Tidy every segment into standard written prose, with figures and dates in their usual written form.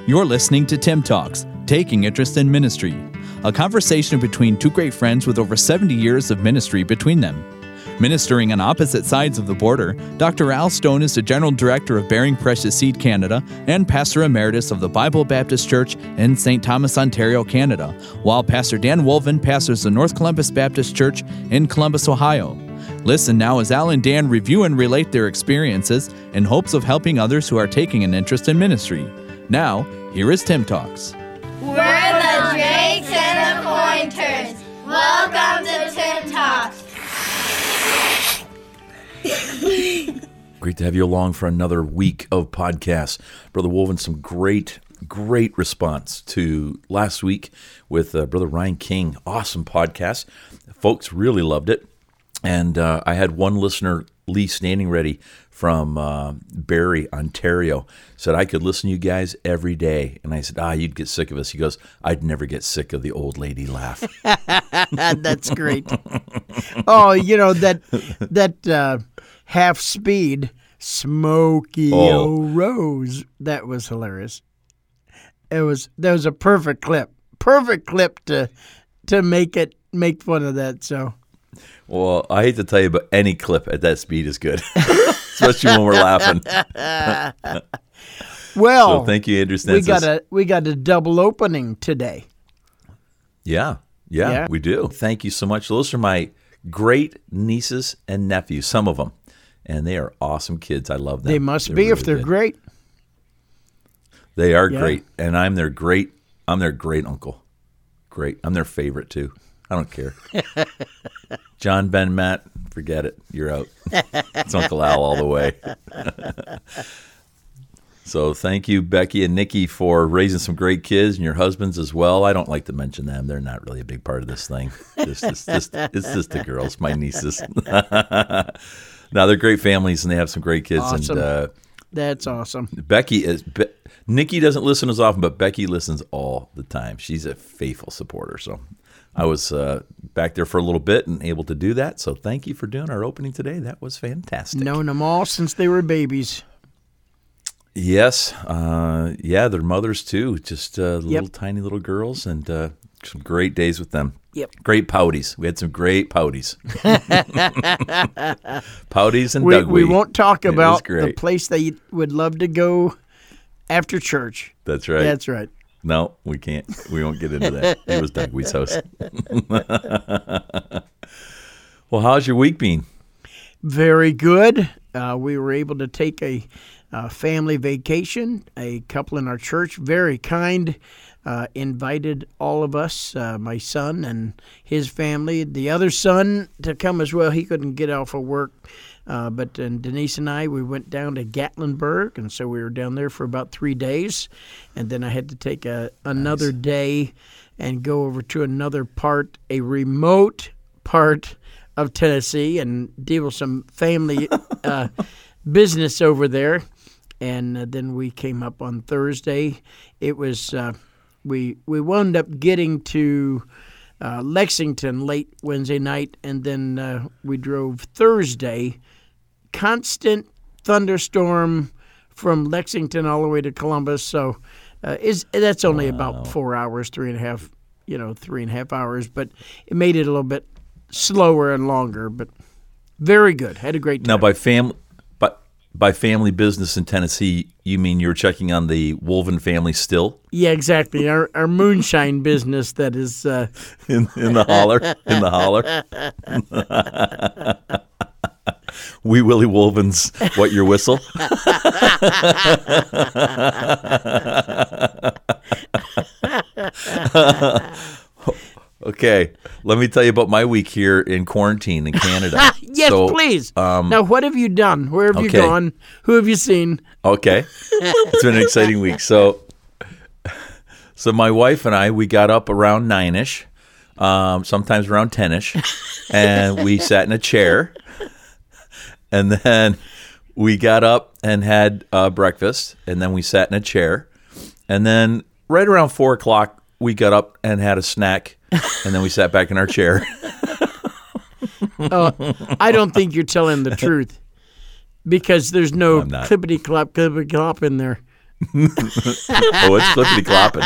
You're listening to Tim Talks, Taking Interest in Ministry, a conversation between two great friends with over 70 years of ministry between them. Ministering on opposite sides of the border, Dr. Al Stone is the General Director of Bearing Precious Seed Canada and Pastor Emeritus of the Bible Baptist Church in St. Thomas, Ontario, Canada, while Pastor Dan Wolven pastors the North Columbus Baptist Church in Columbus, Ohio. Listen now as Al and Dan review and relate their experiences in hopes of helping others who are taking an interest in ministry. Now, here is Tim Talks. We're the Drakes and the Pointers. Welcome to Tim Talks. Great to have you along for another week of podcasts. Brother Wolven, some great response to last week with Brother Ryan King. Awesome podcast. Folks really loved it. And I had one listener, Lee Standing Ready, from Barrie, Ontario, said, I could listen to you guys every day. And I said, you'd get sick of us. He goes, I'd never get sick of the old lady laugh. That's great. Oh, you know, that half speed, Smokey Rose, that was hilarious. That was a perfect clip to make fun of that, so. Well, I hate to tell you, but any clip at that speed is good, especially when we're laughing. Well, so thank you, Andrew Stensis. We got a double opening today. Yeah, we do. Thank you so much. Those are my great nieces and nephews, some of them, and they are awesome kids. I love them. They must be really if they're good. Great. They are great, and I'm their great uncle. Great. I'm their favorite too. I don't care. John, Ben, Matt, forget it. You're out. It's Uncle Al all the way. So thank you, Becky and Nikki, for raising some great kids, and your husbands as well. I don't like to mention them. They're not really a big part of this thing. It's just the girls, my nieces. No, they're great families, and they have some great kids. Awesome. And that's awesome. Nikki doesn't listen as often, but Becky listens all the time. She's a faithful supporter, so I was back there for a little bit and able to do that. So thank you for doing our opening today. That was fantastic. Known them all since they were babies. Yes. Their mothers too. Just little tiny little girls, and some great days with them. Yep. Great pouties. We had some great pouties. Pouties and Dugwee. We won't talk about the place that you would love to go after church. That's right. That's right. No, we can't. We won't get into that. It was Dugwee's house. Well, how's your week been? Very good. We were able to take a family vacation. A couple in our church, very kind, invited all of us, my son and his family, the other son to come as well. He couldn't get off of work. But Denise and I, we went down to Gatlinburg, and so we were down there for about 3 days. And then I had to take another day and go over to a remote part of Tennessee, and deal with some family business over there. And then we came up on Thursday. It was we wound up getting to Lexington late Wednesday night, and then we drove Thursday. Constant thunderstorm from Lexington all the way to Columbus. So that's only about 4 hours, 3.5 hours. But it made it a little bit slower and longer. But very good. Had a great time. Now, by family business in Tennessee, you mean you're checking on the Wolven family still? Yeah, exactly. Our moonshine business that is in the holler. In the holler. Wee Willie Wolven's What Your Whistle? Okay, let me tell you about my week here in quarantine in Canada. Yes, please. Now, what have you done? Where have you gone? Who have you seen? Okay, it's been an exciting week. So my wife and I, we got up around 9-ish, sometimes around 10-ish, and we sat in a chair. And then we got up and had breakfast, and then we sat in a chair. And then right around 4 o'clock, we got up and had a snack, and then we sat back in our chair. I don't think you're telling the truth, because there's no clippity-clop in there. Oh, it's flippity clopping.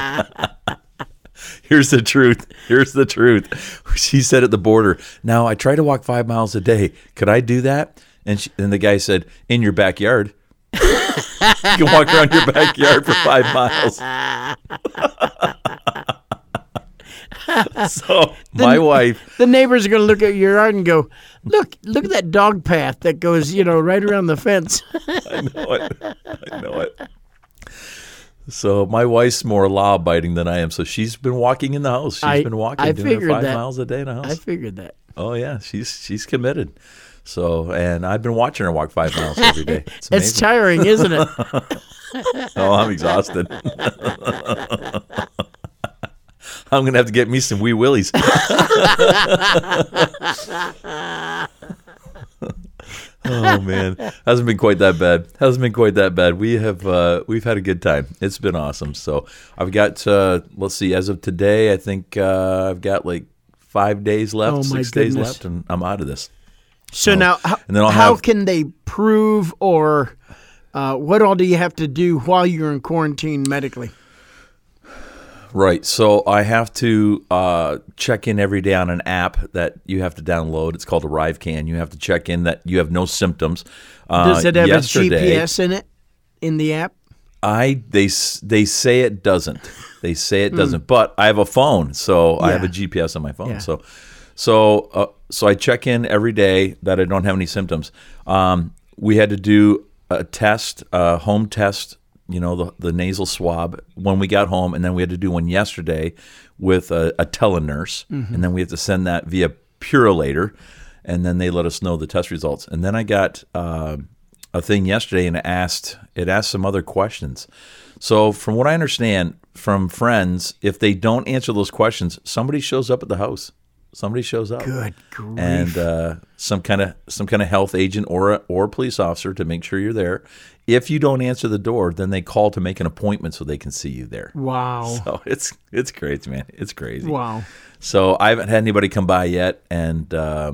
Here's the truth. She said at the border, now I try to walk 5 miles a day. Could I do that? And the guy said, in your backyard. You can walk around your backyard for 5 miles. So my wife. The neighbors are going to look at your yard and go, look at that dog path that goes, right around the fence. I know it. So my wife's more law-abiding than I am. So she's been walking in the house. She's been walking, doing her 5 miles a day in the house. I figured that. Oh yeah, she's committed. So, and I've been watching her walk 5 miles every day. It's amazing. It's tiring, isn't it? Oh, I'm exhausted. I'm gonna have to get me some wee willies. Oh man, hasn't been quite that bad. We've had a good time. It's been awesome. So I've got let's see, as of today, I think I've got like 5 days left, 6 days left, and I'm out of this. So now, how can they prove or what all do you have to do while you're in quarantine medically? Right. So I have to check in every day on an app that you have to download. It's called ArriveCan. You have to check in that you have no symptoms. Does it have a GPS in it, in the app? They say it doesn't. They say it doesn't. But I have a phone, so I have a GPS on my phone. Yeah. So I check in every day that I don't have any symptoms. We had to do a test, a home test, the nasal swab when we got home, and then we had to do one yesterday with a telenurse, and then we have to send that via Purolator, and then they let us know the test results. And then I got a thing yesterday, and it asked some other questions. So from what I understand from friends, if they don't answer those questions, somebody shows up at the house. Somebody shows up. Good grief. And some kind of health agent or police officer to make sure you're there. If you don't answer the door, then they call to make an appointment so they can see you there. Wow. So it's crazy, man. It's crazy. Wow. So I haven't had anybody come by yet, and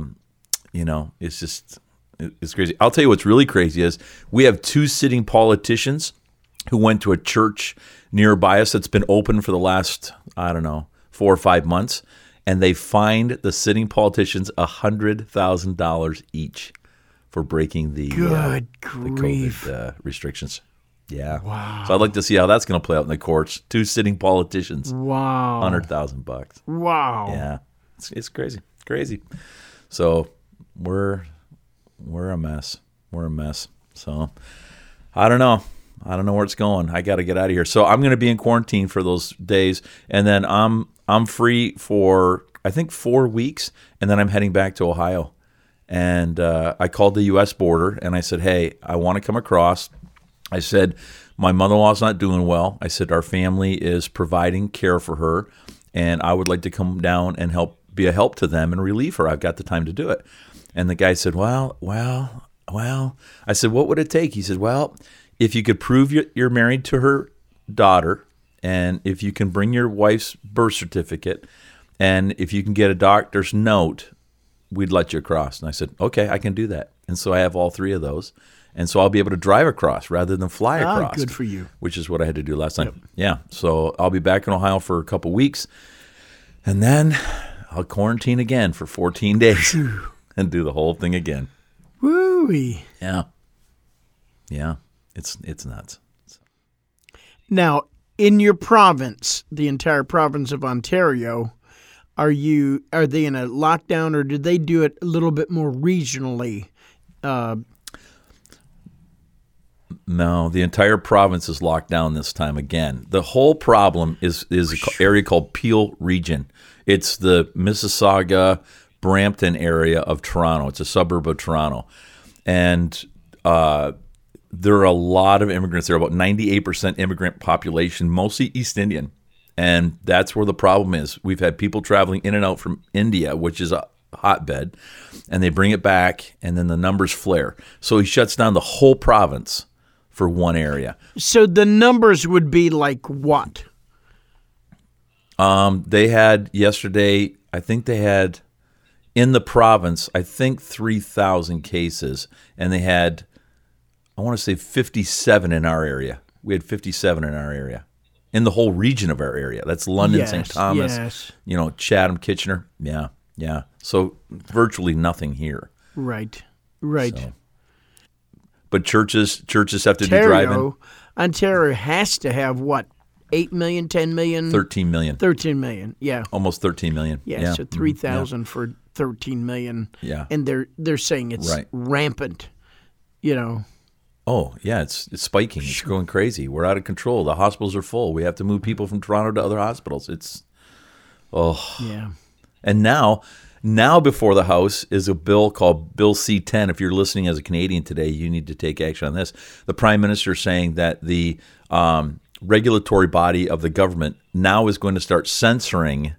it's crazy. I'll tell you what's really crazy is we have 2 sitting politicians who went to a church nearby us that's been open for the last, 4 or 5 months. And they fined the sitting politicians $100,000 each for breaking the COVID restrictions. Yeah. Wow. So I'd like to see how that's going to play out in the courts. 2 sitting politicians. Wow. $100,000. Wow. Yeah. It's crazy. Crazy. So we're a mess. We're a mess. So I don't know. I don't know where it's going. I got to get out of here. So I'm going to be in quarantine for those days, and then I'm free for, I think, 4 weeks, and then I'm heading back to Ohio. And I called the U.S. border, and I said, hey, I want to come across. I said, my mother-in-law's not doing well. I said, our family is providing care for her, and I would like to come down and be a help to them and relieve her. I've got the time to do it. And the guy said, well. I said, what would it take? He said, well, if you could prove you're married to her daughter, and if you can bring your wife's birth certificate, and if you can get a doctor's note, we'd let you across. And I said, okay, I can do that. And so I have all 3 of those. And so I'll be able to drive across rather than fly across. Good for you. Which is what I had to do last time. Yep. Yeah. So I'll be back in Ohio for a couple weeks. And then I'll quarantine again for 14 days and do the whole thing again. Woo-wee. Yeah. Yeah. It's nuts. Now, in your province, the entire province of Ontario, are they in a lockdown, or do they do it a little bit more regionally? No, the entire province is locked down this time again. The whole problem is an area called Peel Region. It's the Mississauga, Brampton area of Toronto. It's a suburb of Toronto. And there are a lot of immigrants there, about 98% immigrant population, mostly East Indian. And that's where the problem is. We've had people traveling in and out from India, which is a hotbed, and they bring it back, and then the numbers flare. So he shuts down the whole province for one area. So the numbers would be like what? They had yesterday, I think they had in the province, 3,000 cases, and they had, I want to say 57 in our area. we had 57 in our area. In the whole region of our area. That's London, Yes, St. Thomas, yes. Chatham, Kitchener. Yeah. So virtually nothing here. Right. So. But churches have to do drive-in. Ontario has to have what? 8 million, 10 million? 13 million. 13 million, yeah. Almost 13 million. Yeah, so 3,000 for 13 million. Yeah. And they're saying it's rampant, Oh, yeah, it's spiking. It's going crazy. We're out of control. The hospitals are full. We have to move people from Toronto to other hospitals. Yeah. And now before the House is a bill called Bill C-10. If you're listening as a Canadian today, you need to take action on this. The Prime Minister saying that the regulatory body of the government now is going to start censoring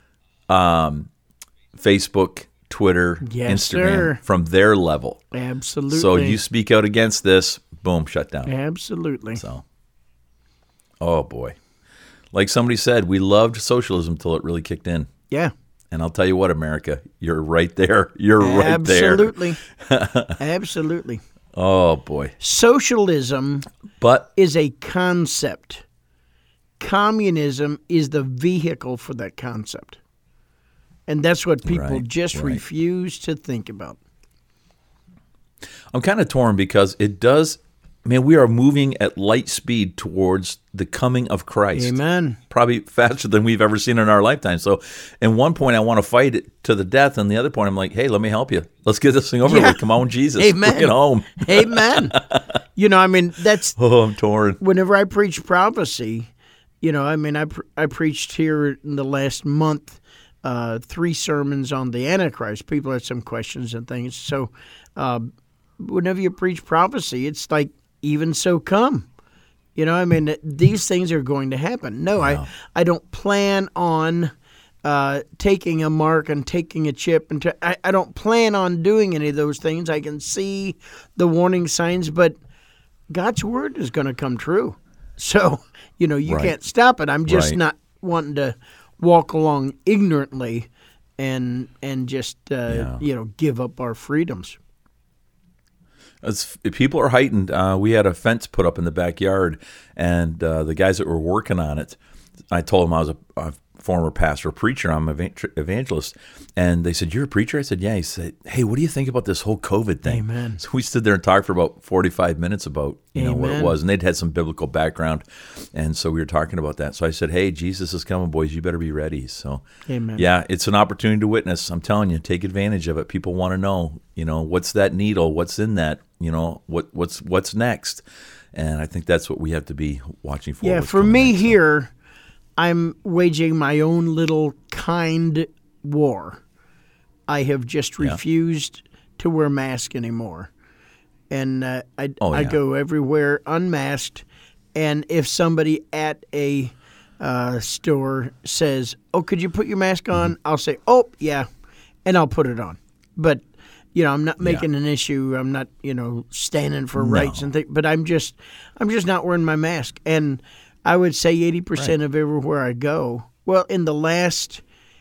Facebook, Twitter, Instagram from their level. Absolutely. So you speak out against this, boom, shut down. Absolutely. So, oh boy. Like somebody said, we loved socialism till it really kicked in. Yeah. And I'll tell you what, America, you're right there. You're right there. Absolutely. Absolutely. Oh boy. Socialism is a concept. Communism is the vehicle for that concept. And that's what people refuse to think about. I'm kind of torn because it does, we are moving at light speed towards the coming of Christ. Amen. Probably faster than we've ever seen in our lifetime. So at one point I want to fight it to the death, and the other point I'm like, hey, let me help you. Let's get this thing over with. Come on, Jesus. Amen. Bring it home. Amen. That's... Oh, I'm torn. Whenever I preach prophecy, I preached here in the last month 3 sermons on the Antichrist. People had some questions and things. So whenever you preach prophecy, it's like, even so come. These things are going to happen. No, I don't plan on taking a mark and taking a chip. I don't plan on doing any of those things. I can see the warning signs, but God's word is going to come true. So, you can't stop it. I'm just not wanting to walk along ignorantly and just give up our freedoms. People are heightened. We had a fence put up in the backyard, and the guys that were working on it, I told them I was a former pastor, preacher. I'm an evangelist. And they said, you're a preacher? I said, yeah. He said, hey, what do you think about this whole COVID thing? Amen. So we stood there and talked for about 45 minutes about what it was. And they'd had some biblical background. And so we were talking about that. So I said, hey, Jesus is coming, boys. You better be ready. So, Amen. Yeah, it's an opportunity to witness. I'm telling you, take advantage of it. People want to know, what's that needle? What's in that? What's next? And I think that's what we have to be watching for. Yeah, for me here, I'm waging my own little kind war. I have just refused to wear a mask anymore. And I go everywhere unmasked. And if somebody at a store says, oh, could you put your mask on? I'll say, oh, yeah, and I'll put it on. But, I'm not making an issue. I'm not, standing for rights and things. But I'm just not wearing my mask. And I would say 80% of everywhere I go. Well, in the last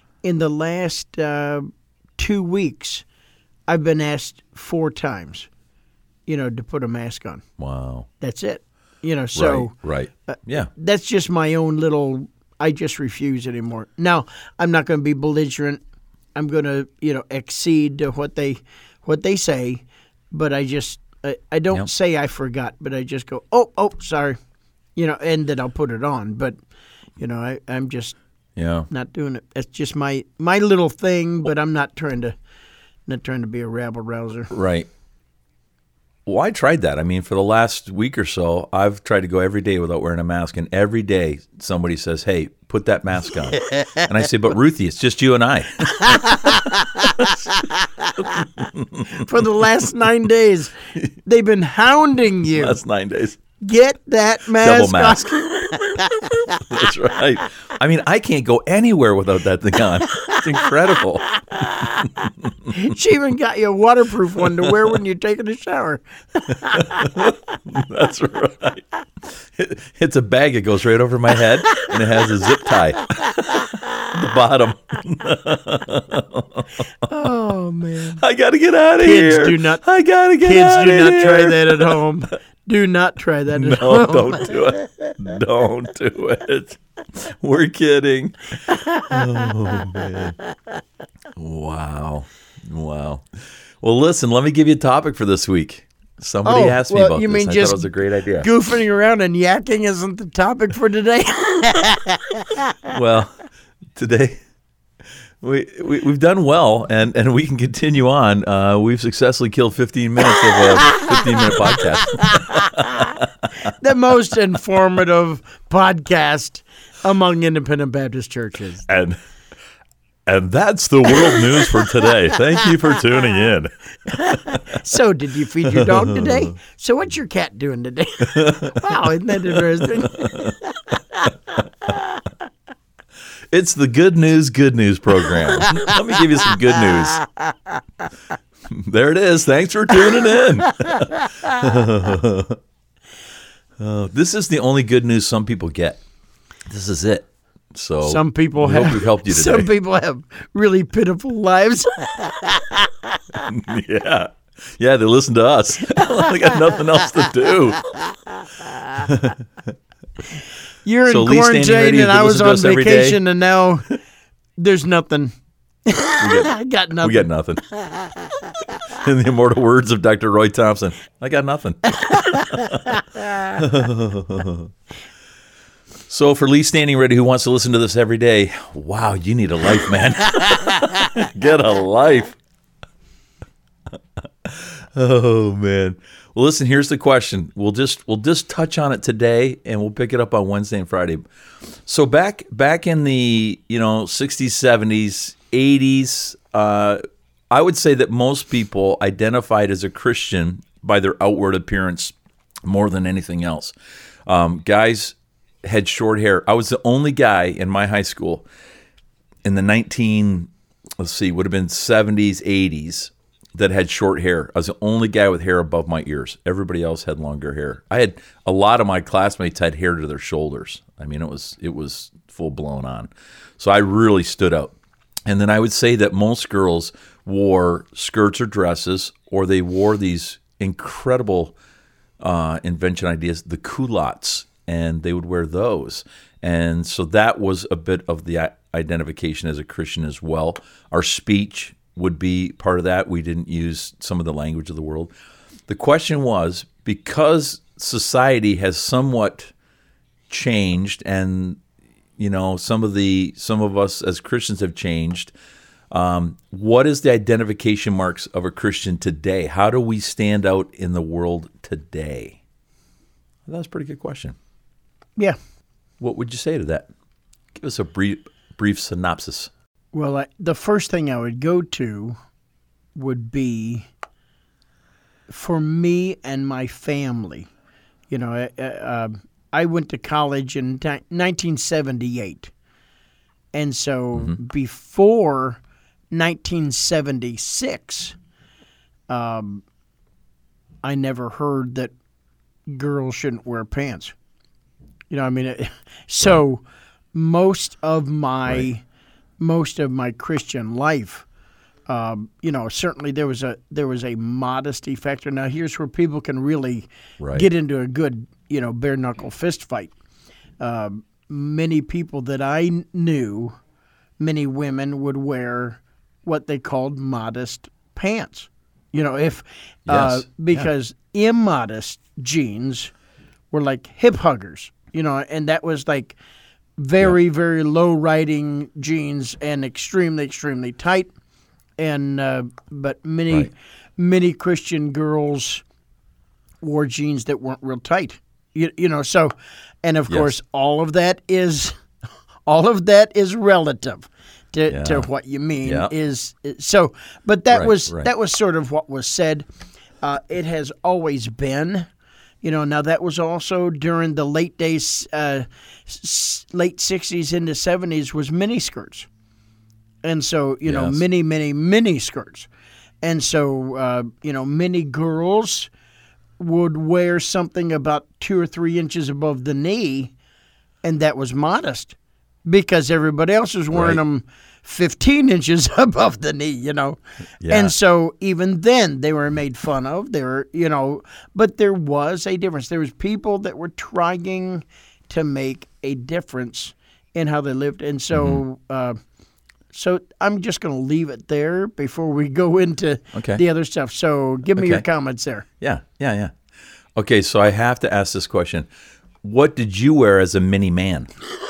2 weeks, I've been asked 4 times, to put a mask on. Wow. That's it. So right. Yeah. That's just my own little. I just refuse anymore. Now, I'm not going to be belligerent. I'm going to accede to what they say, but I don't say I forgot, but I just go, oh, sorry. And then I'll put it on. But, I'm just not doing it. It's just my little thing, but I'm not trying to be a rabble rouser. Right. Well, I tried that. For the last week or so, I've tried to go every day without wearing a mask. And every day somebody says, hey, put that mask on. And I say, but Ruthie, it's just you and I. For the last 9 days, they've been hounding you. Last 9 days. Get that mask. Double mask. That's right. I can't go anywhere without that thing on. It's incredible. She even got you a waterproof one to wear when you're taking a shower. That's right. It's a bag that goes right over my head, and it has a zip tie at the bottom. Oh, man. I got to get out of here. I got to get out of here. Kids, do not try that at home. Do not try that. No, don't do it. Don't do it. We're kidding. Oh, man. Wow. Well, listen, let me give you a topic for this week. Somebody asked me about you this. mean I just thought it was a great idea. Goofing around and yakking isn't the topic for today? Well, today we've done well, and we can continue on. We've successfully killed 15 minutes of a 15-minute podcast. The most informative podcast among independent Baptist churches. And that's the world news for today. Thank you for tuning in. So, did you feed your dog today? So, what's your cat doing today? Wow, isn't that interesting? It's the Good News program. Let me give you some good news. There it is. Thanks for tuning in. This is the only good news some people get. This is it. So some people hope we've helped you today. Some people have really pitiful lives. Yeah, they listen to us. They got nothing else to do. You're in quarantine and I was on vacation, and now there's nothing. I got nothing. We got nothing. In the immortal words of Dr. Roy Thompson, I got nothing. So for Lee Standing Ready, who wants to listen to this every day, wow, you need a life, man. Get a life. Oh, man. Well, listen, here's the question. We'll just touch on it today, and we'll pick it up on Wednesday and Friday. So back in the 60s, 70s, 80s, I would say that most people identified as a Christian by their outward appearance more than anything else. Guys had short hair. I was the only guy in my high school in the would have been 70s, 80s that had short hair. I was the only guy with hair above my ears. Everybody else had longer hair. I had a lot of my classmates had hair to their shoulders. I mean, it was full blown on. So I really stood out. And then I would say that most girls wore skirts or dresses, or they wore these incredible invention ideas, the culottes, and they would wear those. And so that was a bit of the identification as a Christian as well. Our speech would be part of that. We didn't use some of the language of the world. The question was, because society has somewhat changed, and some of us as Christians have changed, what is the identification marks of a Christian today? How do we stand out in the world today? Well, that's a pretty good question. Yeah. What would you say to that? Give us a brief synopsis. Well, the first thing I would go to would be for me and my family. I went to college in 1978. And so before 1976, I never heard that girls shouldn't wear pants. So most of my Christian life, certainly there was a modesty factor. Now here's where people can really get into a good, bare knuckle fist fight. Many people that I knew, many women would wear what they called modest pants. Because immodest jeans were like hip huggers. And that was like very, very low-riding jeans and extremely, extremely tight. And but many Christian girls wore jeans that weren't real tight. So, and of course, all of that is relative to what you mean is so. But that was sort of what was said. It has always been. Now that was also during the late 60s into 70s was miniskirts. And so, many, many, mini skirts. And so, many girls would wear something about 2 or 3 inches above the knee, and that was modest. because everybody else was wearing Right. them 15 inches above the knee, Yeah. And so even then they were made fun of. They were, but there was a difference. There was people that were trying to make a difference in how they lived. And so so I'm just going to leave it there before we go into Okay. the other stuff. So give me your Okay. comments there. Yeah. Okay, so I have to ask this question. What did you wear as a mini man?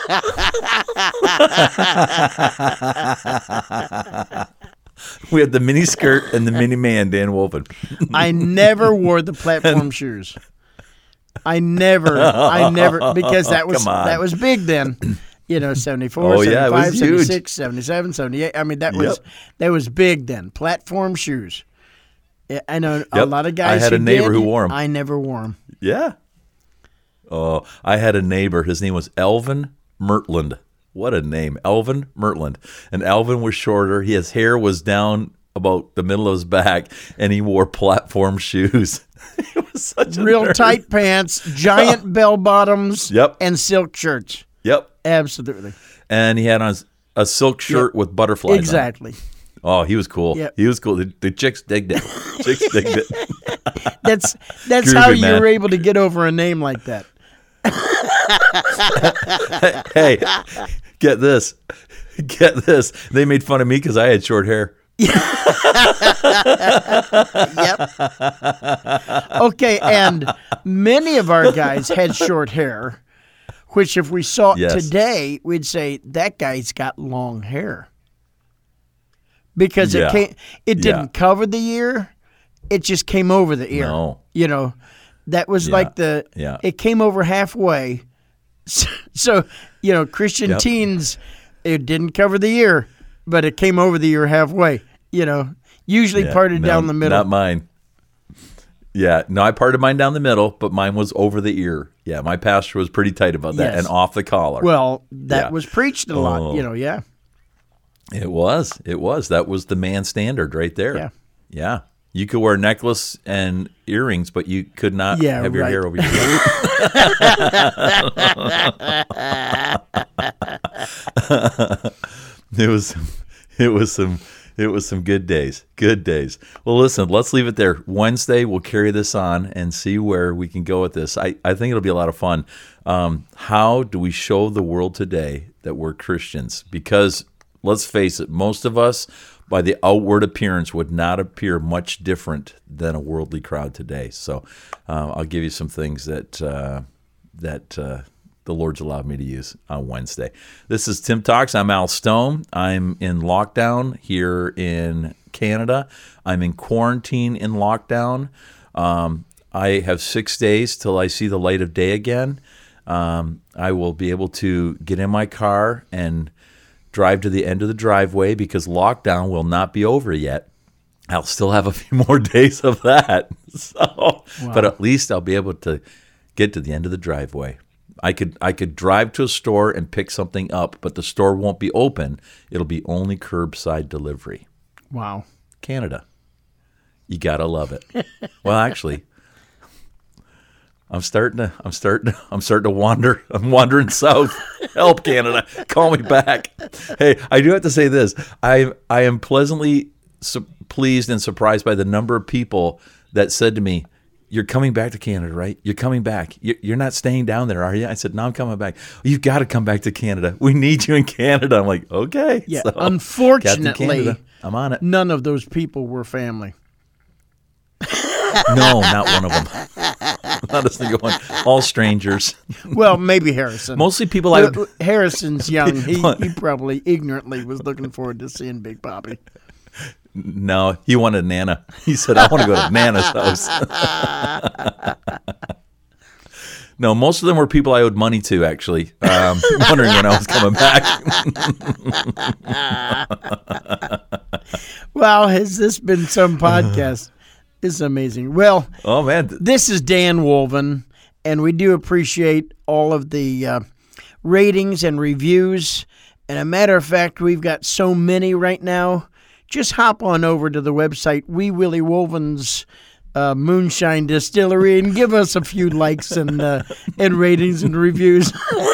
We had the mini skirt and the mini man, Dan Wolfen. I never wore the platform shoes. I never, because Come on. that was big then. 74, Oh, yeah, it 75, was huge. 76, 77, 78. I mean, that Yep. was big then. Platform shoes. Yeah, I know a Yep. lot of guys I had who a neighbor did. who wore 'em. I never wore them. Yeah. Oh, I had a neighbor. His name was Elvin Mertland. What a name, Elvin Mertland. And Elvin was shorter. His hair was down about the middle of his back, and he wore platform shoes. He was such a Real nerd. tight pants, giant bell bottoms, Yep. and silk shirts. Yep. Absolutely. And he had on a silk shirt with butterflies on it. Exactly. Oh, he was cool. Yep. He was cool. The chicks digged it. Chicks digged it. That's Groovy, how you man. were able to get over a name like that. Hey, get this. Get this. They made fun of me because I had short hair. Yep. Okay, and many of our guys had short hair, which if we saw Yes. today, we'd say that guy's got long hair. Because Yeah. it Yeah. didn't cover the ear, it just came over the ear. No. That was like Yeah. it came over halfway. So, Christian Yep. teens, it didn't cover the ear, but it came over the ear halfway. Usually Yeah, parted no, down the middle. Not mine. Yeah, no, I parted mine down the middle, but mine was over the ear. Yeah, my pastor was pretty tight about that Yes. and off the collar. Well, that Yeah. was preached a lot, Oh. yeah. It was. That was the man standard right there. Yeah. Yeah. You could wear a necklace and earrings, but you could not Yeah, have your right. hair over your head. It was some good days. Good days. Well, listen, let's leave it there. Wednesday, we'll carry this on and see where we can go with this. I think it'll be a lot of fun. How do we show the world today that we're Christians? Because let's face it, most of us, by the outward appearance, would not appear much different than a worldly crowd today. So I'll give you some things that the Lord's allowed me to use on Wednesday. This is Tim Talks. I'm Al Stone. I'm in lockdown here in Canada. I'm in quarantine in lockdown. I have 6 days till I see the light of day again. I will be able to get in my car and drive to the end of the driveway because lockdown will not be over yet. I'll still have a few more days of that. But at least I'll be able to get to the end of the driveway. I could drive to a store and pick something up, but the store won't be open. It'll be only curbside delivery. Wow. Canada. You gotta love it. Well, actually, I'm starting to wander. I'm wandering south. Help, Canada. Call me back. Hey, I do have to say this. I am pleasantly pleased and surprised by the number of people that said to me, "You're coming back to Canada, right? You're coming back. You're not staying down there, are you?" I said, "No, I'm coming back." "You've got to come back to Canada. We need you in Canada." I'm like, "Okay." Yeah, So, Captain unfortunately, Canada, I'm on it. none of those people were family. No, not one of them. Not a single one. All strangers. Well, maybe Harrison. Mostly people I would. Harrison's young. He probably ignorantly was looking forward to seeing Big Papi. No, he wanted Nana. He said, "I want to go to Nana's house." No, most of them were people I owed money to, actually, wondering when I was coming back. Wow, has this been some podcast? This is amazing. Well, Oh, man. this is Dan Wolven, and we do appreciate all of the ratings and reviews. And a matter of fact, we've got so many right now. Just hop on over to the website, Moonshine Distillery and give us a few likes and ratings and reviews.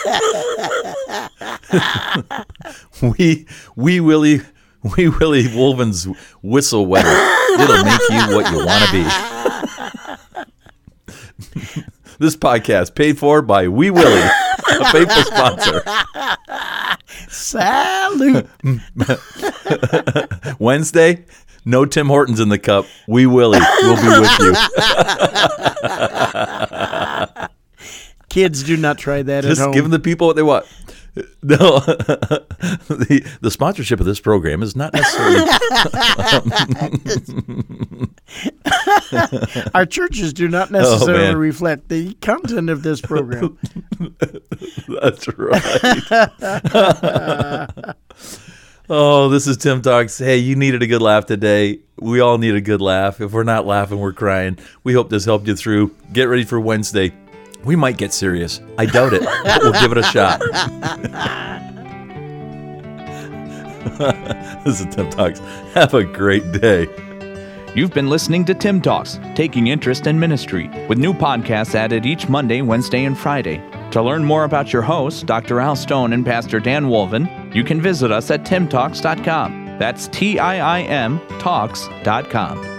Wee Willie Wolven's whistle wetter. It'll make you what you want to be. This podcast paid for by Wee Willie, a faithful sponsor. Salute. Wednesday, no Tim Hortons in the cup. Wee Willie will be with you. Kids, do not try that Just at home. give the people what they want. No, the sponsorship of this program is not necessarily. Our churches do not necessarily reflect the content of this program. That's right. Oh, this is Tim Talks. Hey, you needed a good laugh today. We all need a good laugh. If we're not laughing, we're crying. We hope this helped you through. Get ready for Wednesday. We might get serious. I doubt it, but we'll give it a shot. This is Tim Talks. Have a great day. You've been listening to Tim Talks, Taking Interest in Ministry, with new podcasts added each Monday, Wednesday, and Friday. To learn more about your hosts, Dr. Al Stone and Pastor Dan Wolven, you can visit us at timtalks.com. That's TIIM Talks.com.